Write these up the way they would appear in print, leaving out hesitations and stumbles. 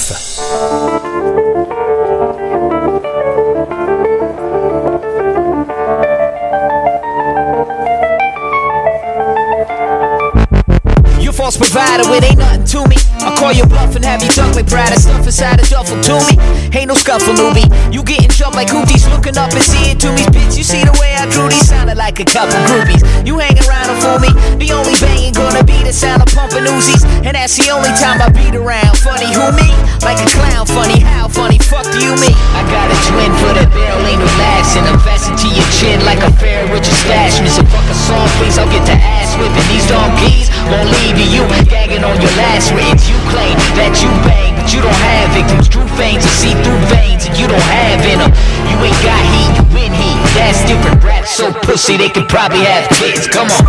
Cypher. False provider, it ain't nothing to me. I'll call you bluff and have you duck like Brad and stuff inside a duffel to me. Ain't no scuffle, newbie. You getting jumped like hooties, looking up and see it to me. Bitch, you see the way I drew these, sounded like a couple groupies. You hang around and fool me. The only banging gonna be the sound of pumping Uzis, and that's the only time I beat around. Funny who me? Like a clown. Funny how? Funny fuck do you mean? I got a twin for the barrel, ain't no last, and I'm fastened to your chin like a fair with your stash. Miss a fucking song, please. I'll get the ass whipping. These donkeys won't leave you. You gagging on your last words. You claim that you bang, but you don't have victims. True veins are see-through veins, and you don't have in them. You ain't got heat, you win heat. That's different. Rap so pussy they could probably have kids. Come on.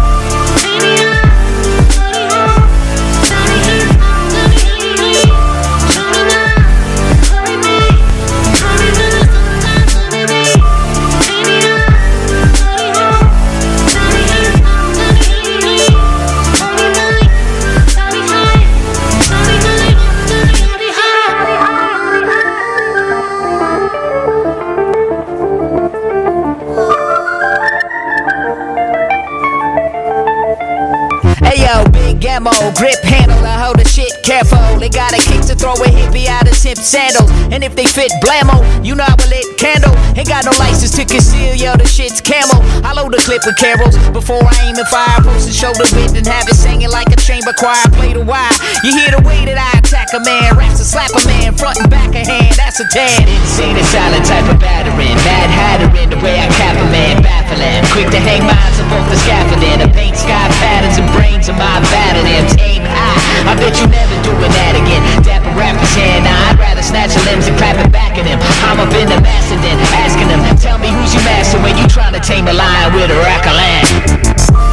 Ammo, grip handle, I hold the shit careful. They got a kick to throw a hippie out of Simp sandals. And if they fit blammo, you know I will lit candle. Ain't got no license to conceal, yo, the shit's camo. I load the clip with carols before I aim and fire. Post the shoulder width and have it singing like a chamber choir. Play the wire, you hear the way that I attack a man. Raps to slap a man, front and back a hand, that's a 10. Insane and silent type of battering. Mad hatter in the way I cap a man, baffling. Quick to hang minds above the scaffolding. To paint sky patterns and brains in my battle limbs. Aim high, I bet you never doing that again. Dapper rappers here, nah, I'd rather snatch your limbs and clap it back at him. I'm up in the master then, asking him, tell me who's your master when you trying to tame a lion with a rack of land.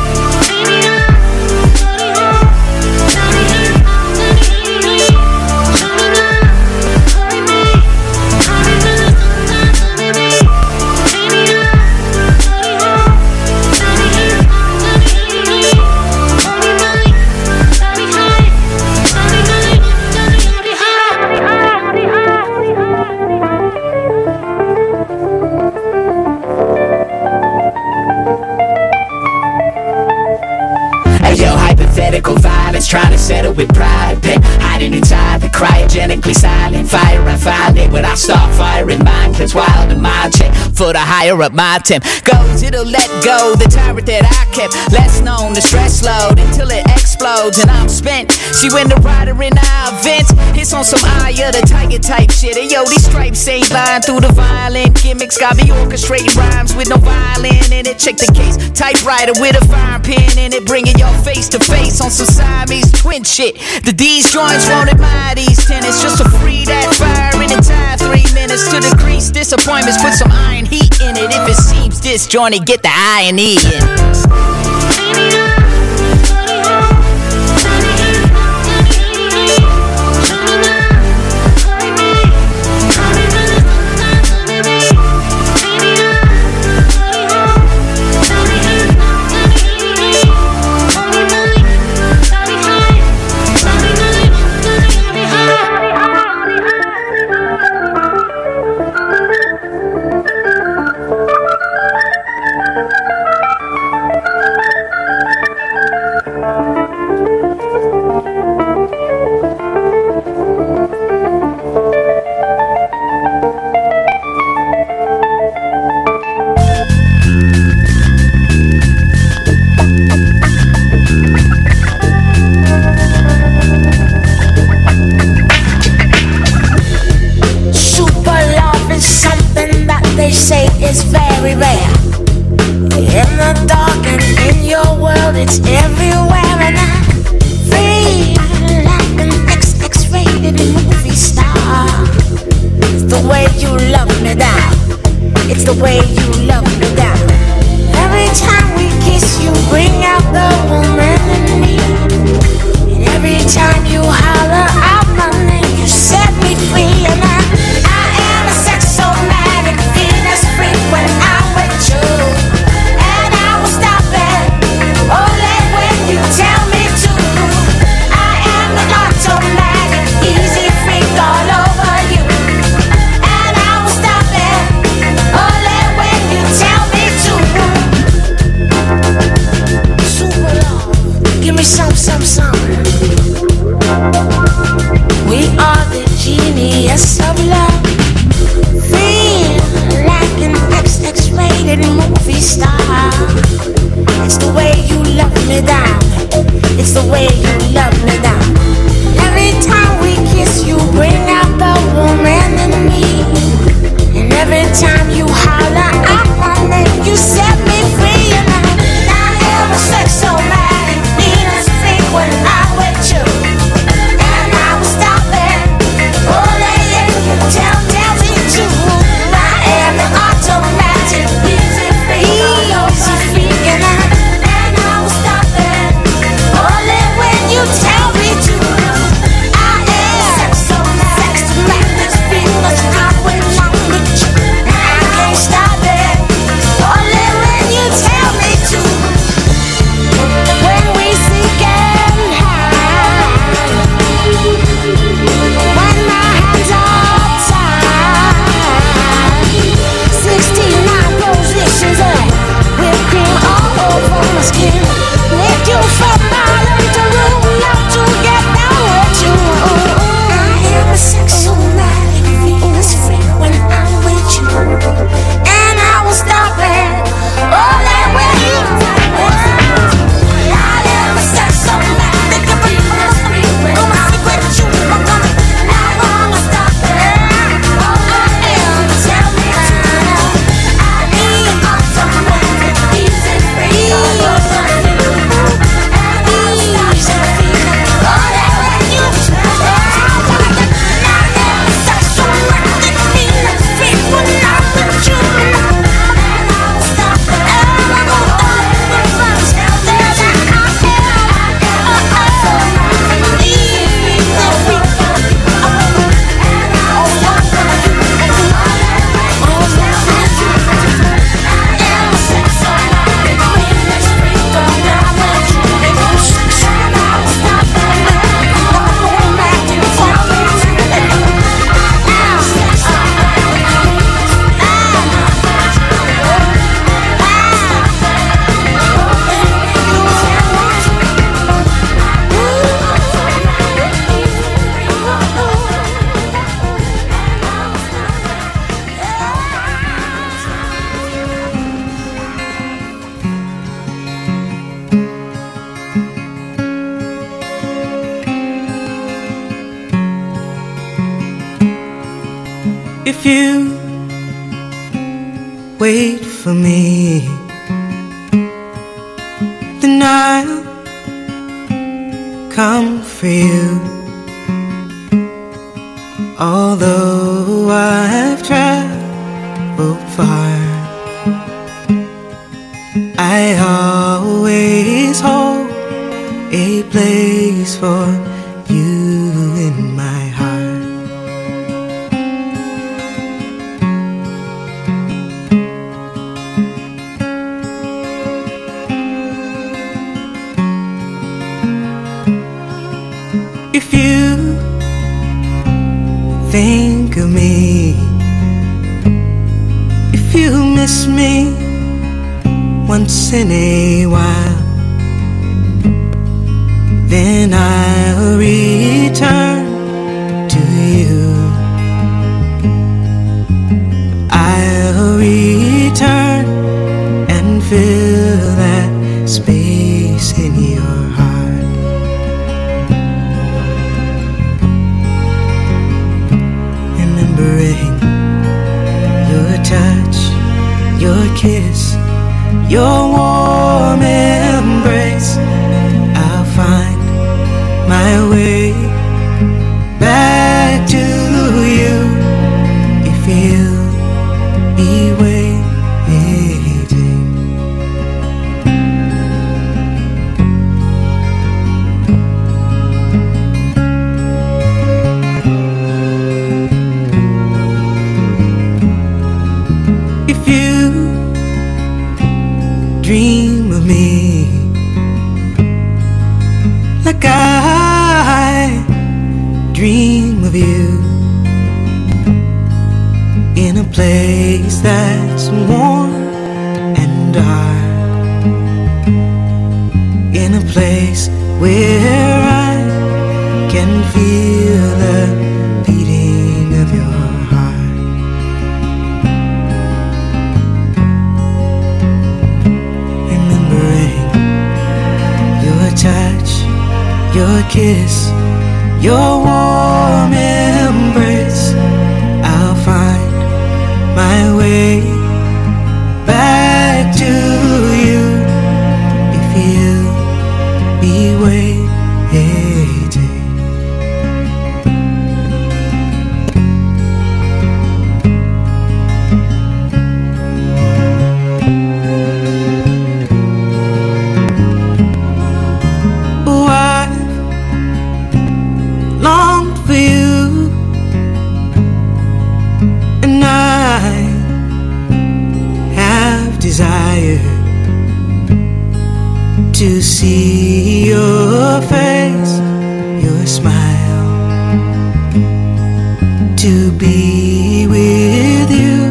Violence, trying to settle with pride, pain, hiding inside the cryogenically silent fire. I find it when I start firing. Mind cleanse wild and mind check for the higher up my temp goes. It'll let go the tyrant that I kept less known. The stress load until it explodes and I'm spent. See when the rider in our vent hits on some eye of the tiger type shit. And yo, these stripes ain't lying through the violent gimmicks. Got me orchestrating rhymes with no violin in it. Check the case, typewriter with a fire pin in it. Bringing your face to face on some Siamese twin shit. The D's joints won't admire these tenants. Just to free that fire in the time 3 minutes to decrease disappointments. Put some iron heat in it. If it seems disjointed, get the iron in. When I'm with you, and I will stop it. Oh, let sweetness of love. Feel like an X-rated movie star. It's the way you love me down. It's the way you love me down. Every time we kiss, you bring out the woman in me. And every time you holler out my name, you set me free. And I am a sexomatic, Venus freak when I'm with you. And I will stop it. Only if you tell me to. I am the automatic, easy freak, and I will stop it. Only when you tell me to. I am sexomatic, Venus freak when I'm with you. I can't stop it. Only when you tell me to. When we sink and high, when my hands are tied, 69 positions of whipped cream all over my skin. Make you from my little room not to get down with you. I am a sexomatic, Venus freak when I'm with you. And I will stop it. Only when you tell me. I am a sexomatic, Venus freak when I'm with you. I wanna stop it. I am, tell me to. I need automatic, easy freak. And I stop it. Only when you tell me. I am a sexomatic, Venus freak when I'm with you. And I will stop it. And I go on with my tell me that I am automatic, easy freak. If you wait for me, then I'll come for you. Although I've traveled far, I always hold a place for you in my heart. If you think of me, if you miss me once in a while, then I'll return to you. I'll return and fill that space in your heart. Remembering your touch, your kiss, your warm embrace, I'll find my way back to you if you'll be waiting. If you dream of me like I dream of you, in a place that's warm and dark, in a place where I can feel the beating of desire to see your face, your smile, to be with you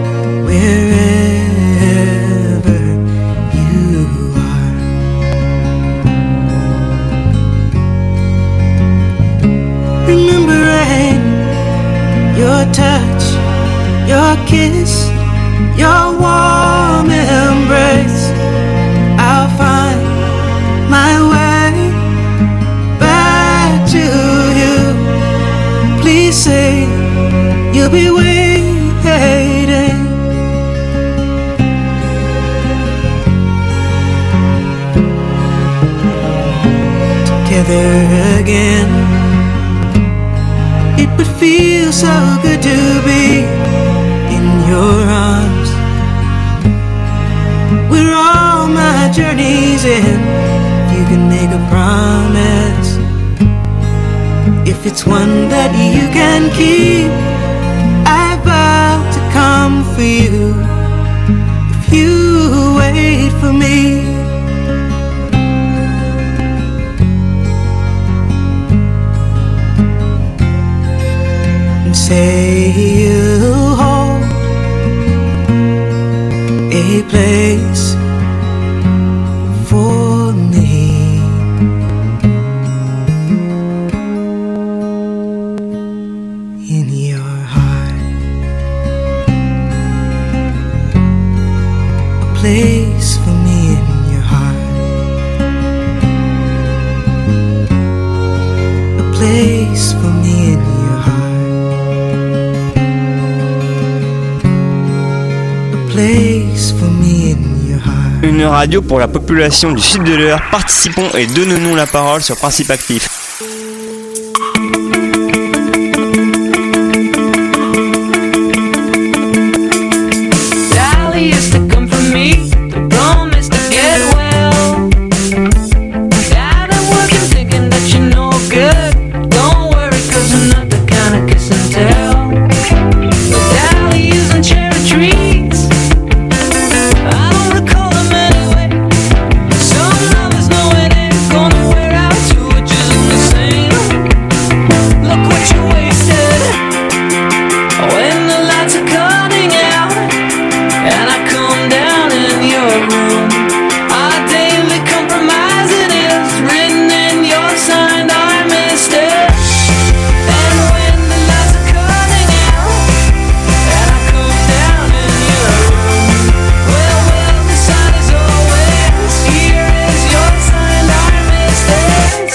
wherever you are. Remembering your touch, your kiss, your warm embrace, I'll find my way back to you. Please say you'll be waiting. Together again, it would feel so good to be in your arms. We're all my journeys in. You can make a promise, if it's one that you can keep, I vow to come for you if you wait for me. And say you'll hold a place for me in your heart, a place for me in your heart, a place for me in your heart, a place for me in your heart. Une radio pour la population du sud de l'Eure. Participons et donnons-nous la parole sur Principe Actif. Sally used to come for me, the promise to get well. Got her working thinking that you're no good. Don't worry, cause I'm not the kind of kiss and tell. But Sally using cherry trees, I don't recall them anyway. Some lovers know it ain't gonna wear out, two witches in the same. Look what you wasted when the lights are cutting out and I come down in your room. Our daily compromise, it is written in your signed armistice. And when the lights are cutting out and I come down in your room, well, the sign is always, here is your signed armistice.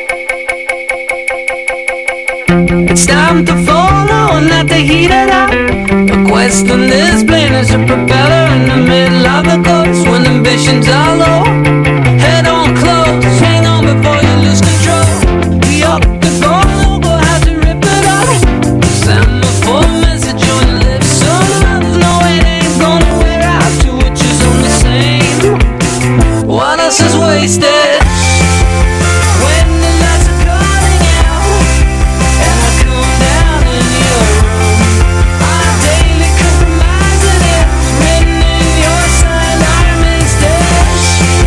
It's time to follow and not to heat it up. The question is plain as a propeller in the middle of the course when ambitions are low. Head on close, hang on before you lose control. We up the goal, go have to rip it up. Send a full message on your lips. Some lovers know it ain't gonna wear out, two witches on the same. What else is wasted? When the lights are cutting out and I come down in your room, our daily compromise, it is written in your signed armistice.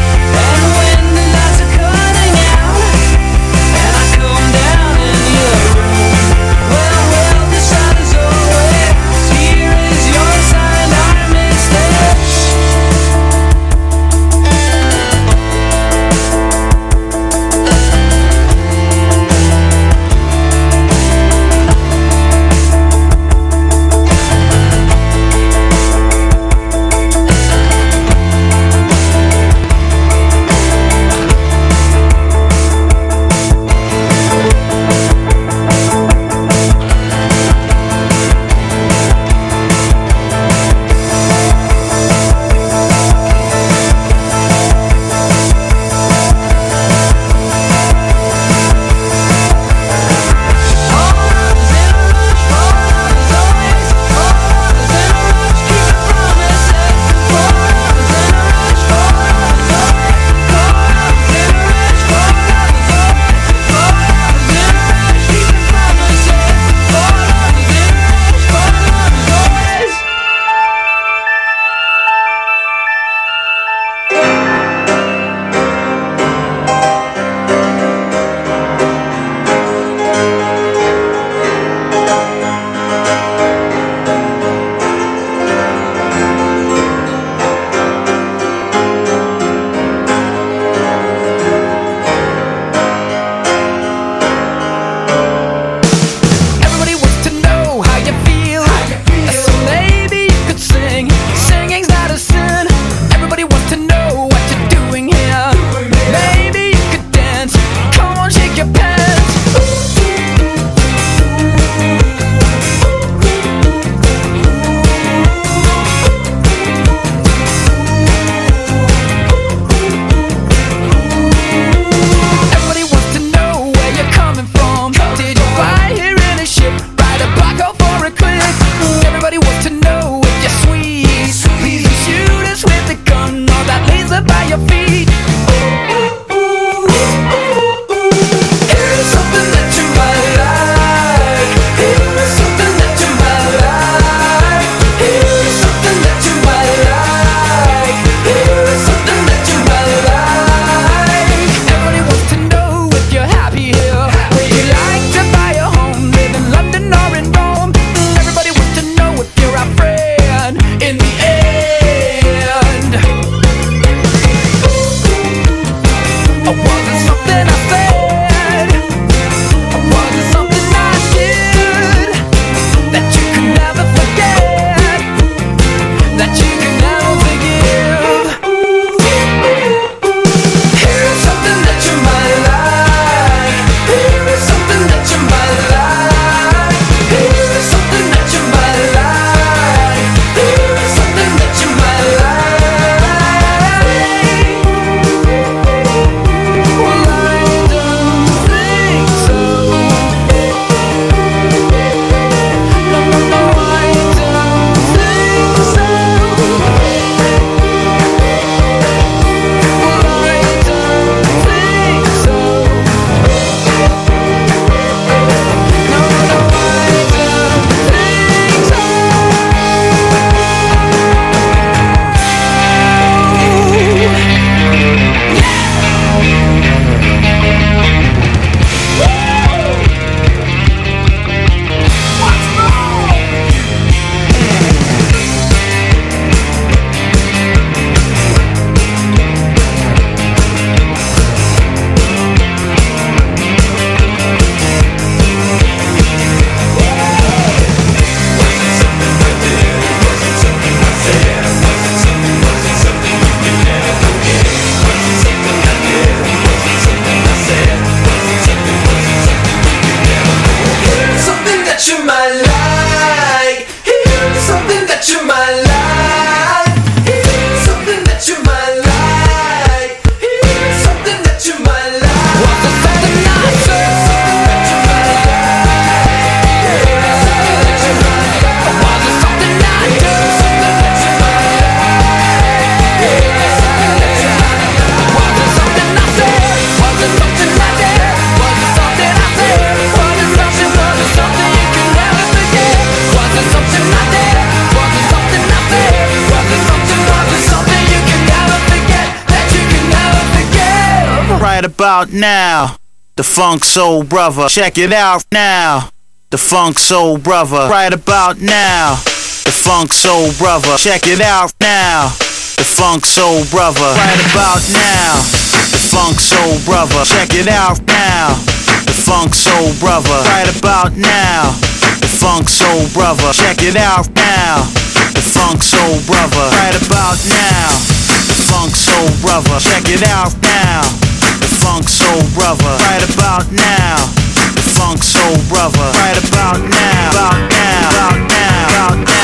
right about now. The Funk Soul Brother, check it out now. The Funk Soul Brother, right about now. The Funk Soul Brother, check it out now. The Funk Soul Brother, right about now. The Funk Soul Brother, check it out now. The Funk Soul Brother, right about now. The Funk Soul Brother, check it out now. The Funk Soul Brother, right about now. The Funk Soul Brother, check it out now. The Funk Soul Brother, right about now. The Funk Soul Brother, right about now. About now, about now, about now.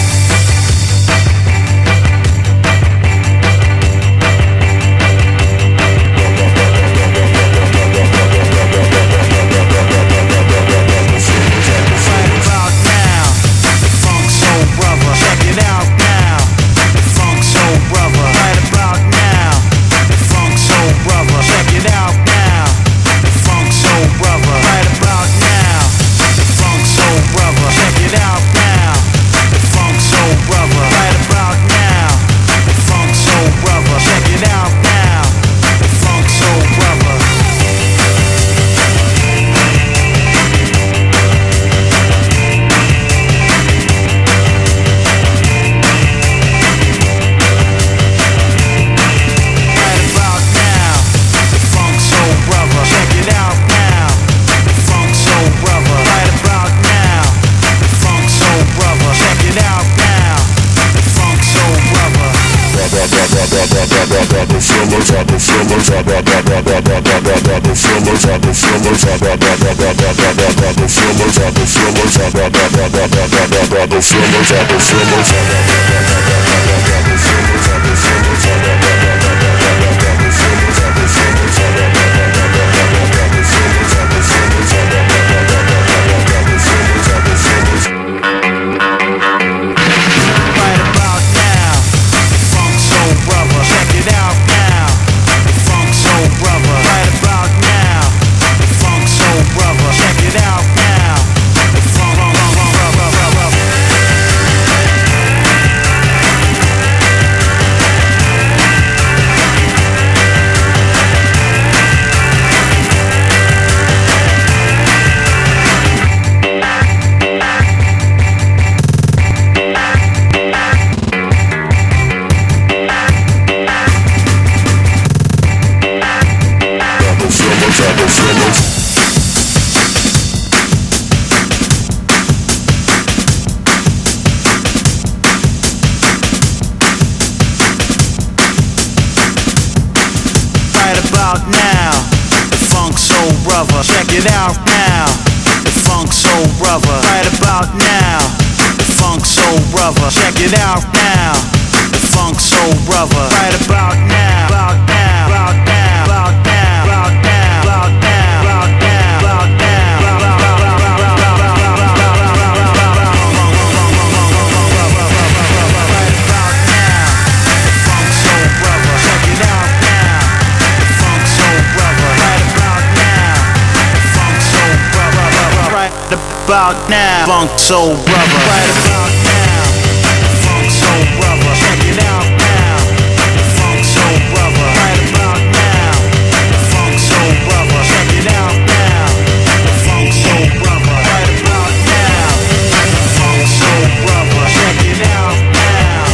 About now, Funk Soul Brother, right about now. Funk Soul Brother, check it out now. Funk Soul Brother, right about now. Funk Soul Brother, check it out now. Funk Soul Brother, right about now. Funk Soul Brother, check it out now.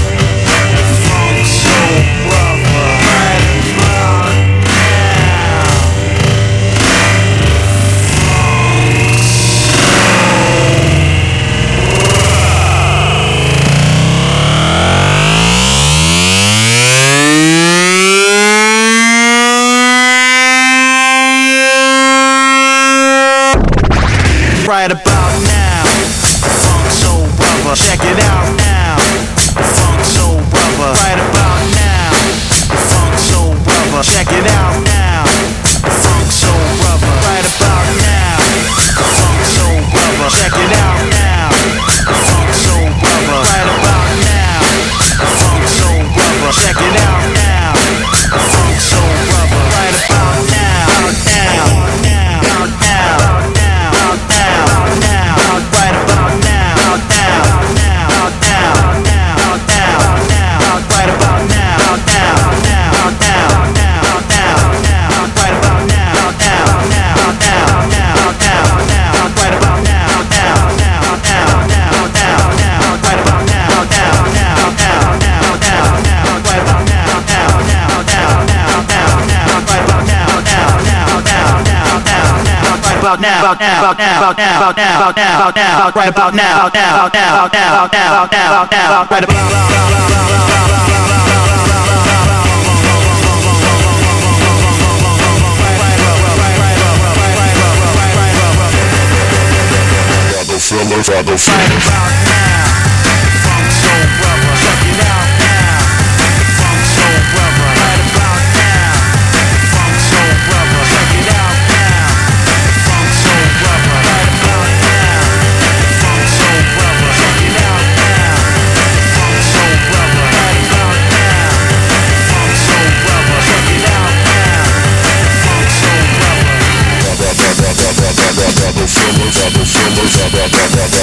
Funk Soul Brother, right about now. about now, about now, about now, about now, about now, about now, about now, right about now, about now, about now, about now, about now, about now, about now, right about Fillers are the right about now. Funk Soul Brother, check it out now. Funk Soul Brother, right about now. Funk Soul Brother, check it out now. Funk Soul Brother, right about now. Funk Soul Brother, check it out now. Funk Soul Brother, right about now. Funk Soul Brother, check it out now. Funk Soul Brother. The fillers are the fillers are the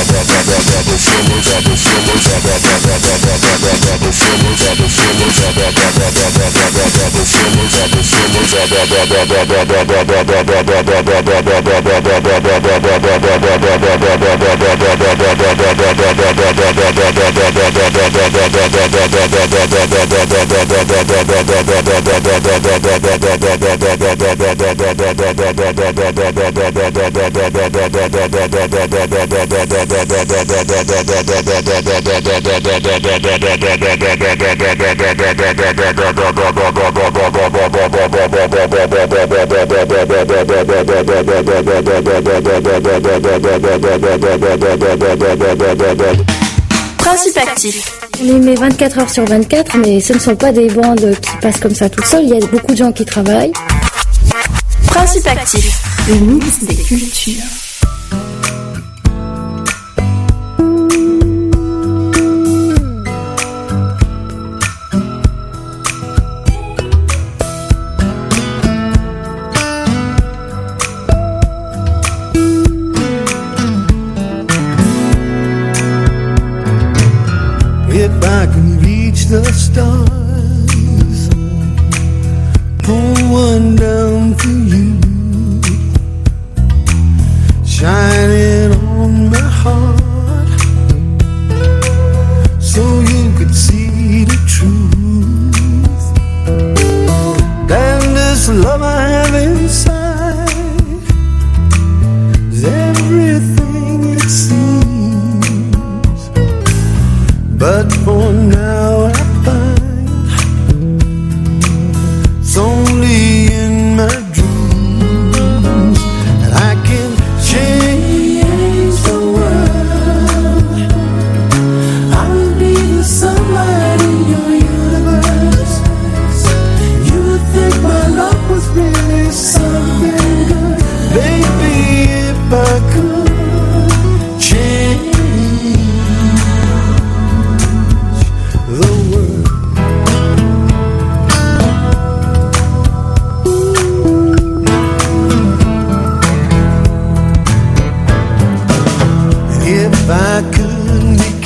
Principe actif. On les met 24 heures sur 24, mais ce ne sont pas des bandes qui passent comme ça tout seul. Il y a beaucoup de gens qui travaillent. Principe actif. Le mix des cultures. If I can reach the stars, pull one down for you, shining on my heart, so you could see the truth. And this love I have inside is everything it seems, but for now I find it's only in my dreams that I can change the world. I will be the sunlight in your universe. You would think my love was really something good. Baby, if I could change the world. If I could make